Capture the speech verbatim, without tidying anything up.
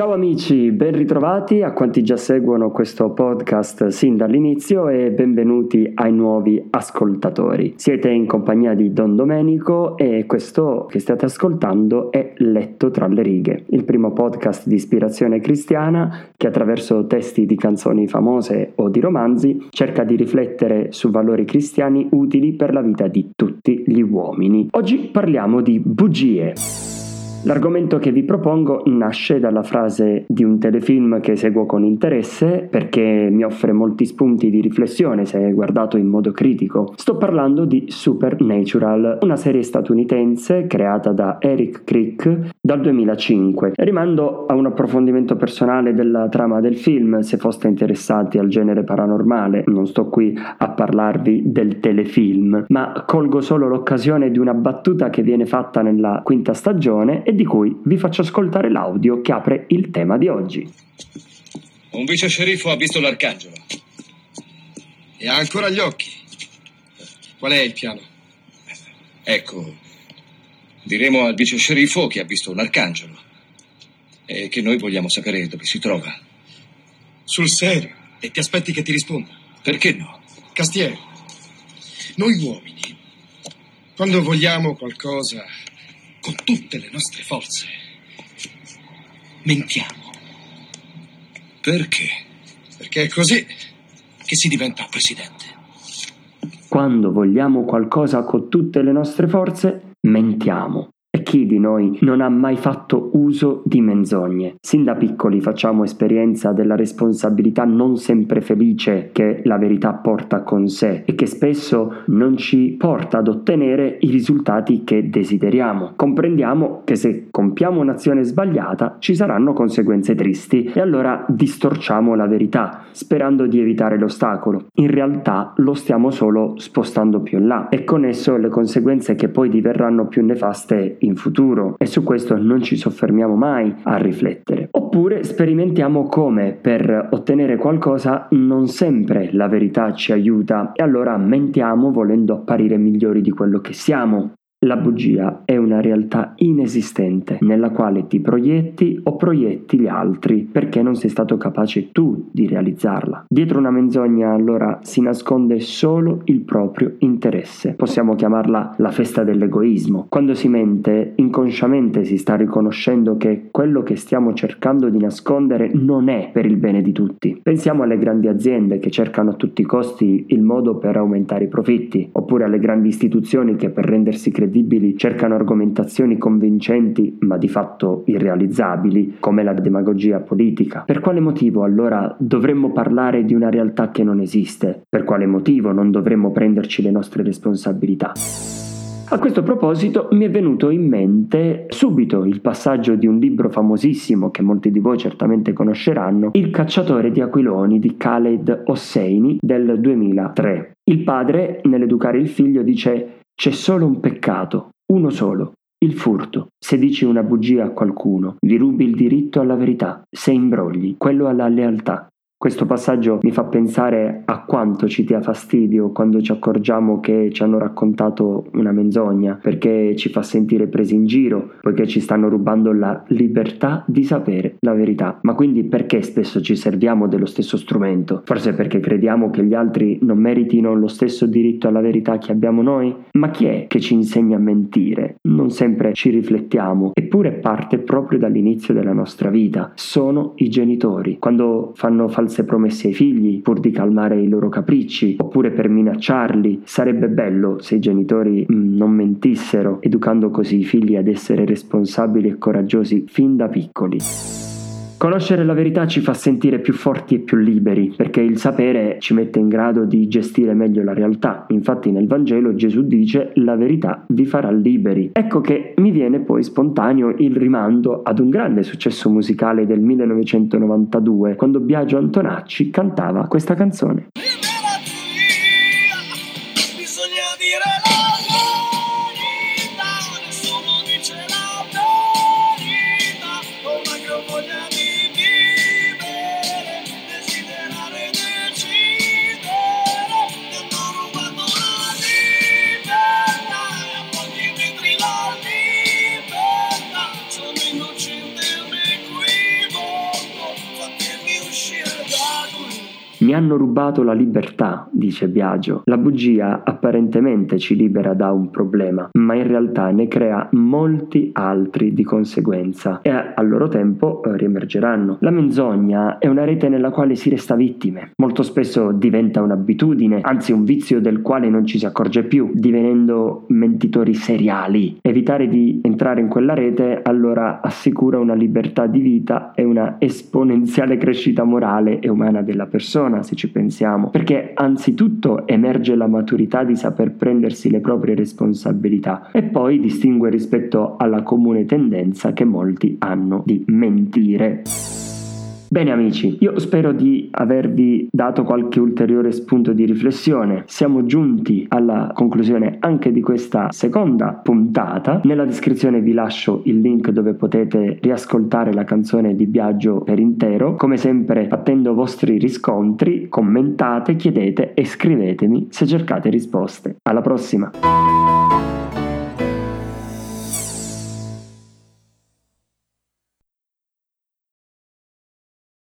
Ciao amici, ben ritrovati a quanti già seguono questo podcast sin dall'inizio e benvenuti ai nuovi ascoltatori. Siete in compagnia di Don Domenico e questo che state ascoltando è Letto tra le righe, il primo podcast di ispirazione cristiana che attraverso testi di canzoni famose o di romanzi cerca di riflettere su valori cristiani utili per la vita di tutti gli uomini. Oggi parliamo di bugie. L'argomento che vi propongo nasce dalla frase di un telefilm che seguo con interesse perché mi offre molti spunti di riflessione se guardato in modo critico. Sto parlando di Supernatural, una serie statunitense creata da Eric Crick dal duemilacinque. Rimando a un approfondimento personale della trama del film se foste interessati al genere paranormale. Non sto qui a parlarvi del telefilm, ma colgo solo l'occasione di una battuta che viene fatta nella quinta stagione e di cui vi faccio ascoltare l'audio che apre il tema di oggi. Un vice sceriffo ha visto l'arcangelo. E ha ancora gli occhi. Qual è il piano? Ecco, diremo al vice sceriffo che ha visto un arcangelo e che noi vogliamo sapere dove si trova. Sul serio? E ti aspetti che ti risponda? Perché no? Castiero, noi uomini, quando vogliamo qualcosa con tutte le nostre forze, mentiamo. Perché? Perché è così che si diventa presidente. Quando vogliamo qualcosa con tutte le nostre forze, mentiamo. E chi di noi non ha mai fatto uso di menzogne? Sin da piccoli facciamo esperienza della responsabilità non sempre felice che la verità porta con sé e che spesso non ci porta ad ottenere i risultati che desideriamo. Comprendiamo che se compiamo un'azione sbagliata ci saranno conseguenze tristi e allora distorciamo la verità sperando di evitare l'ostacolo. In realtà lo stiamo solo spostando più in là e con esso le conseguenze che poi diverranno più nefaste in futuro, e su questo non ci soffermiamo mai a riflettere. Oppure sperimentiamo come per ottenere qualcosa non sempre la verità ci aiuta e allora mentiamo volendo apparire migliori di quello che siamo. La bugia è una realtà inesistente nella quale ti proietti o proietti gli altri perché non sei stato capace tu di realizzarla. Dietro una menzogna allora si nasconde solo il proprio interesse. Possiamo chiamarla la festa dell'egoismo. Quando si mente, inconsciamente si sta riconoscendo che quello che stiamo cercando di nascondere non è per il bene di tutti. Pensiamo alle grandi aziende che cercano a tutti i costi il modo per aumentare i profitti, oppure alle grandi istituzioni che per rendersi credibili cercano argomentazioni convincenti ma di fatto irrealizzabili, come la demagogia politica. Per quale motivo allora dovremmo parlare di una realtà che non esiste? Per quale motivo non dovremmo prenderci le nostre responsabilità? A questo proposito mi è venuto in mente subito il passaggio di un libro famosissimo che molti di voi certamente conosceranno, Il cacciatore di aquiloni di Khaled Hosseini del duemilatré. Il padre, nell'educare il figlio, dice: c'è solo un peccato, uno solo, il furto. Se dici una bugia a qualcuno, gli rubi il diritto alla verità. Se imbrogli, quello alla lealtà. Questo passaggio mi fa pensare a quanto ci dia fastidio quando ci accorgiamo che ci hanno raccontato una menzogna, perché ci fa sentire presi in giro, poiché ci stanno rubando la libertà di sapere la verità. Ma quindi perché spesso ci serviamo dello stesso strumento? Forse perché crediamo che gli altri non meritino lo stesso diritto alla verità che abbiamo noi? Ma chi è che ci insegna a mentire? Non sempre ci riflettiamo, eppure parte proprio dall'inizio della nostra vita. Sono i genitori, quando fanno false promesse ai figli pur di calmare i loro capricci, oppure per minacciarli. Sarebbe bello se i genitori mh, non mentissero, educando così i figli ad essere responsabili e coraggiosi fin da piccoli. Conoscere la verità ci fa sentire più forti e più liberi, perché il sapere ci mette in grado di gestire meglio la realtà. Infatti nel Vangelo Gesù dice: la verità vi farà liberi. Ecco che mi viene poi spontaneo il rimando ad un grande successo musicale del millenovecentonovantadue, quando Biagio Antonacci cantava questa canzone. Bisogna dire la verità, nessuno dice la verità, ho una gran voglia di vivere, desiderare, decidere, mi hanno rubato la libertà, e a pochi metri la libertà, sono innocente e un equivoco. Mi hanno rubato la libertà, dice Biagio. La bugia apparentemente ci libera da un problema, ma in realtà ne crea molti altri di conseguenza e al loro tempo riemergeranno. La menzogna è una rete nella quale si resta vittime. Molto spesso diventa un'abitudine, anzi un vizio del quale non ci si accorge più, divenendo mentitori seriali. Evitare di entrare in quella rete allora assicura una libertà di vita e una esponenziale crescita morale e umana della persona, se ci pensiamo, perché anzitutto emerge la maturità di saper prendersi le proprie responsabilità e poi distingue rispetto alla comune tendenza che molti hanno di mentire. Bene amici, io spero di avervi dato qualche ulteriore spunto di riflessione. Siamo giunti alla conclusione anche di questa seconda puntata. Nella descrizione vi lascio il link dove potete riascoltare la canzone di Biagio per intero. Come sempre, attendo vostri riscontri, commentate, chiedete e scrivetemi se cercate risposte. Alla prossima!